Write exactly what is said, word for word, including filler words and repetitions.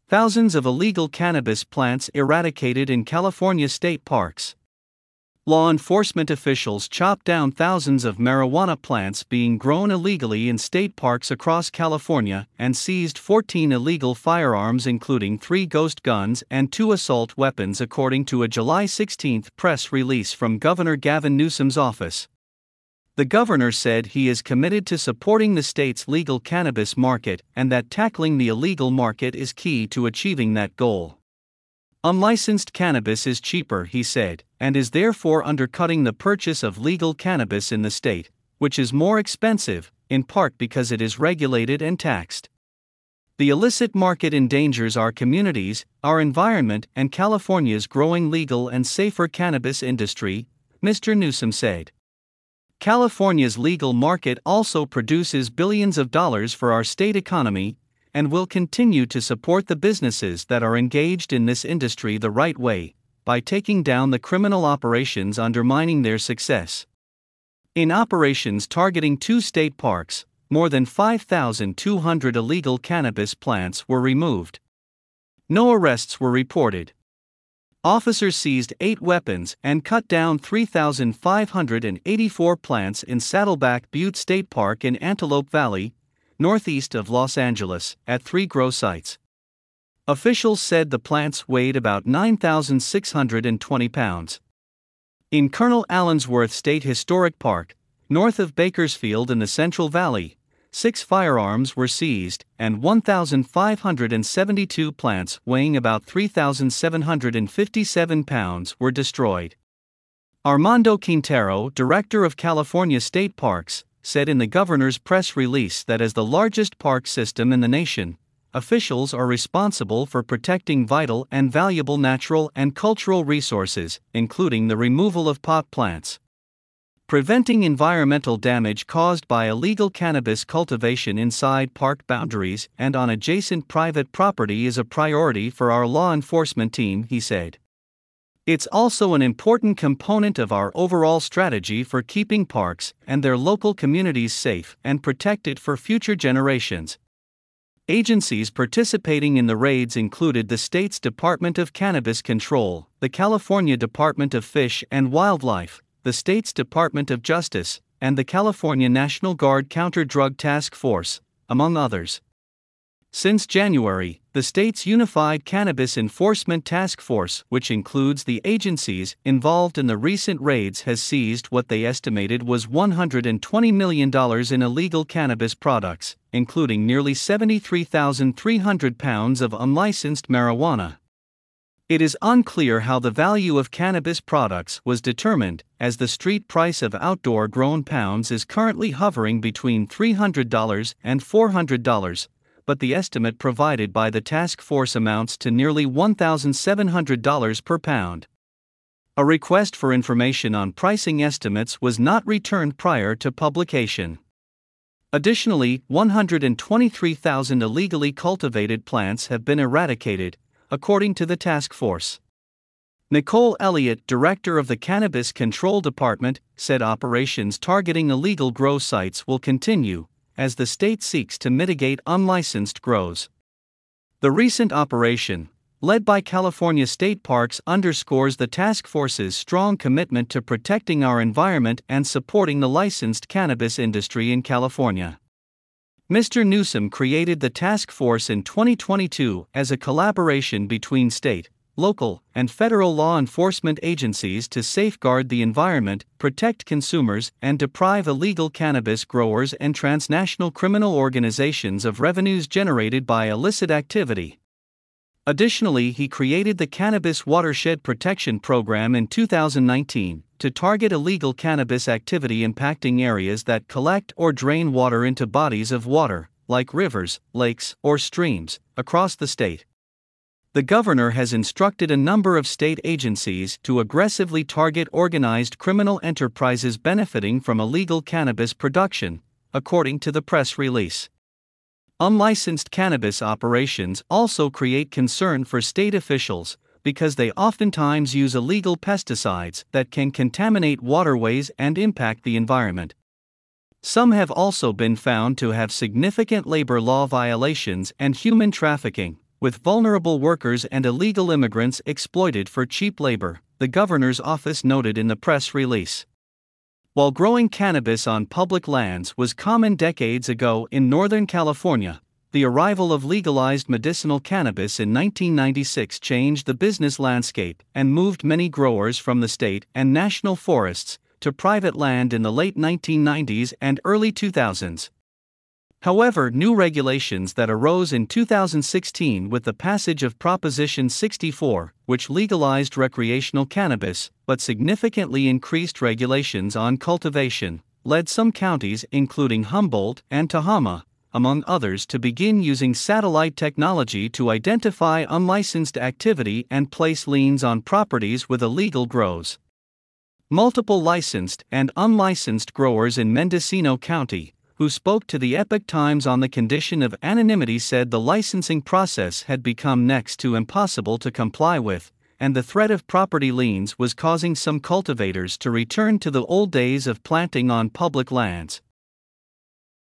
Thousands of illegal cannabis plants eradicated in California state parks. Law enforcement officials chopped down thousands of marijuana plants being grown illegally in state parks across California and seized fourteen illegal firearms, including three ghost guns and two assault weapons, according to a July sixteenth press release from Governor Gavin Newsom's office. The governor said he is committed to supporting the state's legal cannabis market and that tackling the illegal market is key to achieving that goal. Unlicensed cannabis is cheaper, he said, and is therefore undercutting the purchase of legal cannabis in the state, which is more expensive, in part because it is regulated and taxed. The illicit market endangers our communities, our environment, and California's growing legal and safer cannabis industry, Mister Newsom said. California's legal market also produces billions of dollars for our state economy, and will continue to support the businesses that are engaged in this industry the right way, by taking down the criminal operations undermining their success. In operations targeting two state parks, more than five thousand two hundred illegal cannabis plants were removed. No arrests were reported. Officers seized eight weapons and cut down three thousand five hundred eighty-four plants in Saddleback Butte State Park in Antelope Valley, northeast of Los Angeles, at three grow sites. Officials said the plants weighed about nine thousand six hundred twenty pounds. In Colonel Allensworth State Historic Park, north of Bakersfield in the Central Valley, six firearms were seized, and one thousand five hundred seventy-two plants weighing about three thousand seven hundred fifty-seven pounds were destroyed. Armando Quintero, director of California State Parks, said in the governor's press release that as the largest park system in the nation, officials are responsible for protecting vital and valuable natural and cultural resources, including the removal of pot plants. Preventing environmental damage caused by illegal cannabis cultivation inside park boundaries and on adjacent private property is a priority for our law enforcement team, he said. It's also an important component of our overall strategy for keeping parks and their local communities safe and protected for future generations. Agencies participating in the raids included the state's Department of Cannabis Control, the California Department of Fish and Wildlife, the state's Department of Justice, and the California National Guard Counter-Drug Task Force, among others. Since January, the state's Unified Cannabis Enforcement Task Force, which includes the agencies involved in the recent raids, has seized what they estimated was one hundred twenty million dollars in illegal cannabis products, including nearly seventy-three thousand three hundred pounds of unlicensed marijuana. It is unclear how the value of cannabis products was determined, as the street price of outdoor-grown pounds is currently hovering between three hundred dollars and four hundred dollars, but the estimate provided by the task force amounts to nearly one thousand seven hundred dollars per pound. A request for information on pricing estimates was not returned prior to publication. Additionally, one hundred twenty-three thousand illegally cultivated plants have been eradicated, according to the task force. Nicole Elliott, director of the Cannabis Control Department, said operations targeting illegal grow sites will continue, as the state seeks to mitigate unlicensed grows. The recent operation, led by California State Parks, underscores the task force's strong commitment to protecting our environment and supporting the licensed cannabis industry in California. Mister Newsom created the task force in twenty twenty-two as a collaboration between state, local, and federal law enforcement agencies to safeguard the environment, protect consumers, and deprive illegal cannabis growers and transnational criminal organizations of revenues generated by illicit activity. Additionally, he created the Cannabis Watershed Protection Program in two thousand nineteen to target illegal cannabis activity impacting areas that collect or drain water into bodies of water, like rivers, lakes, or streams, across the state. The governor has instructed a number of state agencies to aggressively target organized criminal enterprises benefiting from illegal cannabis production, according to the press release. Unlicensed cannabis operations also create concern for state officials because they oftentimes use illegal pesticides that can contaminate waterways and impact the environment. Some have also been found to have significant labor law violations and human trafficking, with vulnerable workers and illegal immigrants exploited for cheap labor, the governor's office noted in the press release. While growing cannabis on public lands was common decades ago in Northern California, the arrival of legalized medicinal cannabis in nineteen ninety-six changed the business landscape and moved many growers from the state and national forests to private land in the late nineteen nineties and early two thousands. However, new regulations that arose in two thousand sixteen with the passage of Proposition sixty-four, which legalized recreational cannabis but significantly increased regulations on cultivation, led some counties, including Humboldt and Tehama, among others, to begin using satellite technology to identify unlicensed activity and place liens on properties with illegal grows. Multiple licensed and unlicensed growers in Mendocino County, who spoke to the Epoch Times on the condition of anonymity, said the licensing process had become next to impossible to comply with, and the threat of property liens was causing some cultivators to return to the old days of planting on public lands.